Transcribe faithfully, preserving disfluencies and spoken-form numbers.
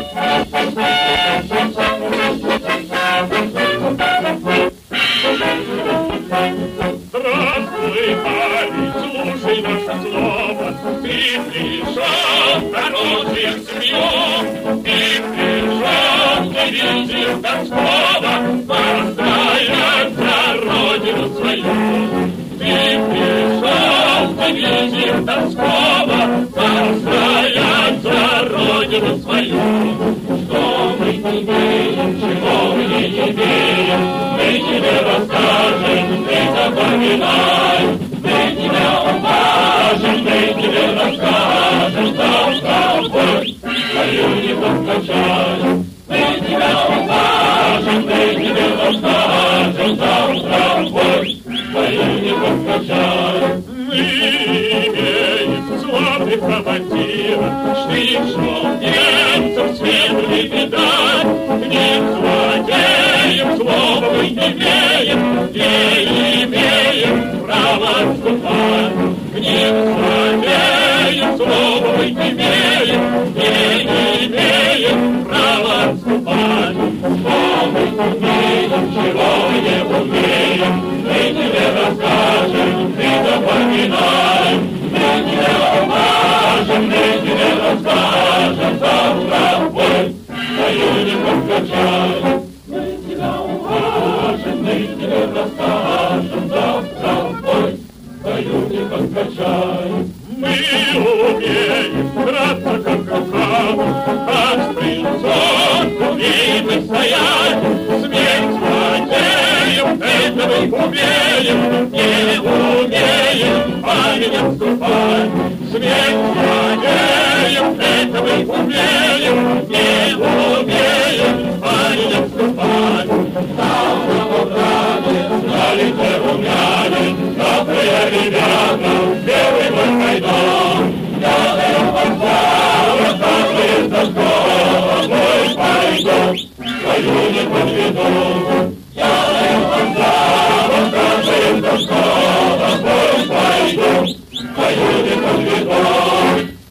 Здравствуй, парень, слушай наше слово. Ты пришел, народ всех смеет. Ты пришел, ты видишь Донского, постоять за родину свою. Ты пришел, ты видишь Донского, постоять за родину свою. Что мы не имеем, чего мы не имеем, мы тебе расскажем, ты запоминай. Мы тебя укажем, мы тебе расскажем, завтра пусть твою не подкачаем. Мы тебя укажем, мы тебе расскажем, завтра пусть твою не подкачаем. Мы имеем славных командиров, что немцам свету не видать. К ним злодеям слова мы не имеем, не имеем права отступать. К ним злодеям слова мы не имеем, не имеем права отступать. Что мы умеем, чего мы не умеем, мы тебе расскажем, ты запоминай. Мы тебе укажем, мы тебе расскажем, завтра пусть твою не подкачаем. Мы тебя укажем, мы тебе расскажем, завтра пусть твою не подкачаем. Мы умеем драться, как рукав, как стрельцов умеем стоять. Смерть злодеям, это мы умеем, не умеем, а не отступать. Смерть злодеям, это мы умеем, не умеем, а не отступать. Там на Волгограде, на лице румяне, добрые ребята, первый мой кайдан. Я даю вам славу, рассказывает Донского, мой пойдет, твою не подведу. Я даю вам славу, рассказывает Донского.